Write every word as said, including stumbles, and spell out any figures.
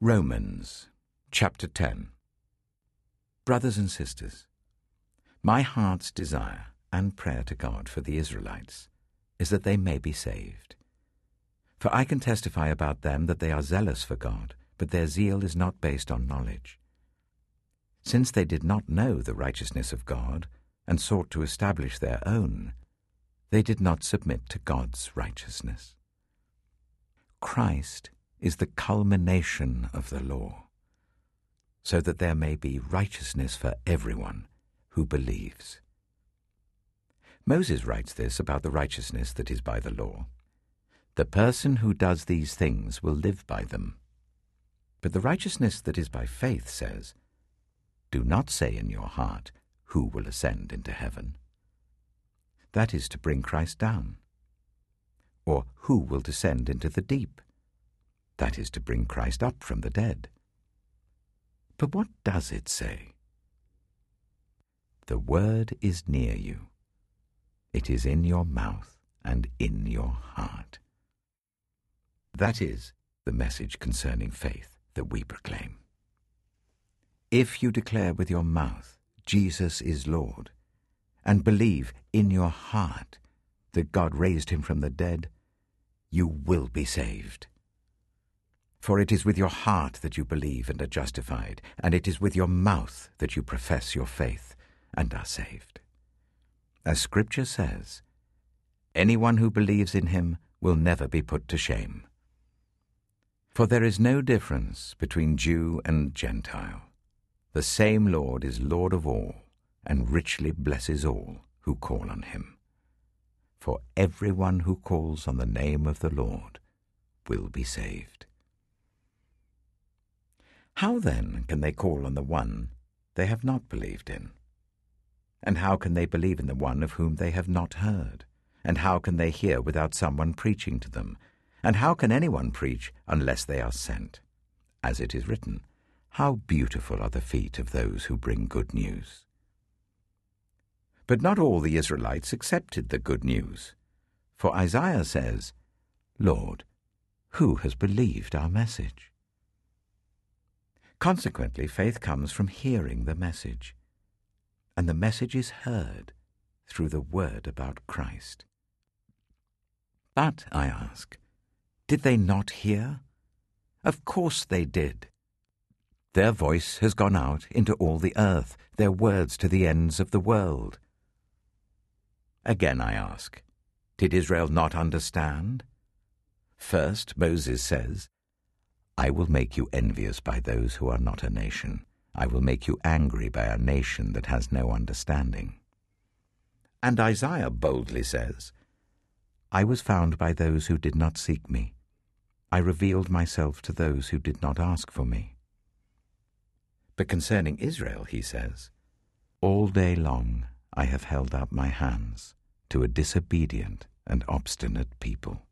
Romans chapter ten. Brothers and sisters, my heart's desire and prayer to God for the Israelites is that they may be saved. For I can testify about them that they are zealous for God, but their zeal is not based on knowledge. Since they did not know the righteousness of God and sought to establish their own, they did not submit to God's righteousness. Christ is the culmination of the law, so that there may be righteousness for everyone who believes. Moses writes this about the righteousness that is by the law. The person who does these things will live by them. But the righteousness that is by faith says, "Do not say in your heart, 'Who will ascend into heaven?' That is to bring Christ down. Or, 'Who will descend into the deep?' That is to bring Christ up from the dead. But what does it say? The word is near you. It is in your mouth and in your heart. That is the message concerning faith that we proclaim. If you declare with your mouth Jesus is Lord, and believe in your heart that God raised him from the dead, you will be saved. For it is with your heart that you believe and are justified, and it is with your mouth that you profess your faith and are saved. As Scripture says, anyone who believes in him will never be put to shame. For there is no difference between Jew and Gentile. The same Lord is Lord of all, and richly blesses all who call on him. For everyone who calls on the name of the Lord will be saved. How then can they call on the one they have not believed in? And how can they believe in the one of whom they have not heard? And how can they hear without someone preaching to them? And how can anyone preach unless they are sent? As it is written, "How beautiful are the feet of those who bring good news." But not all the Israelites accepted the good news. For Isaiah says, "Lord, who has believed our message?" Consequently, faith comes from hearing the message, and the message is heard through the word about Christ. But, I ask, did they not hear? Of course they did. Their voice has gone out into all the earth, their words to the ends of the world. Again I ask, did Israel not understand? First, Moses says, "I will make you envious by those who are not a nation. I will make you angry by a nation that has no understanding." And Isaiah boldly says, "I was found by those who did not seek me. I revealed myself to those who did not ask for me." But concerning Israel, he says, "All day long I have held out my hands to a disobedient and obstinate people."